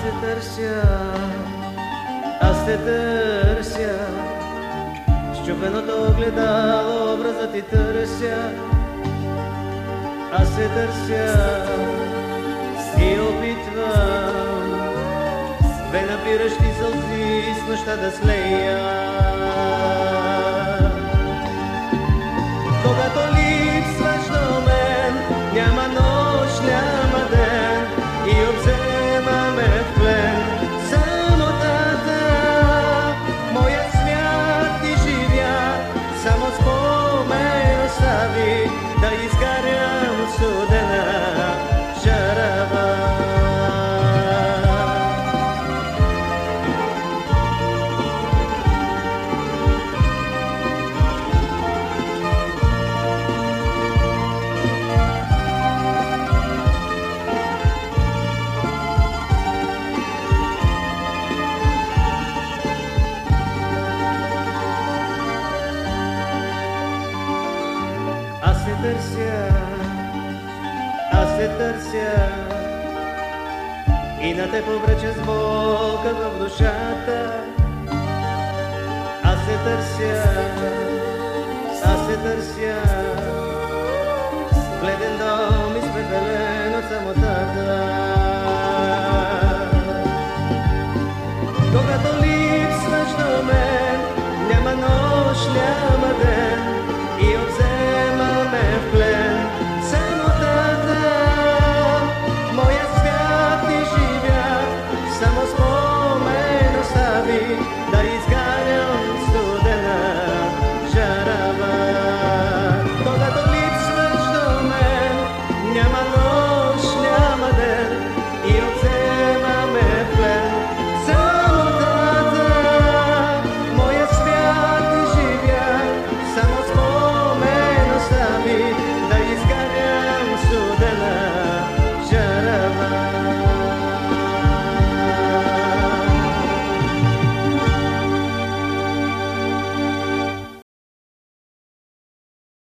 се търся, аз те търся. Счупеното огледало, образът ти търся. Аз се търся и опитвам две напиращи сълзи с нощта да слея. Когато липсваш до мен, няма нощ, няма ден и обзема ме в плен самотата. Моя свят ти живя, само спомен остави да изгарям студена жарава. Аз се търся и на те повреча с болка в душата. Аз се търся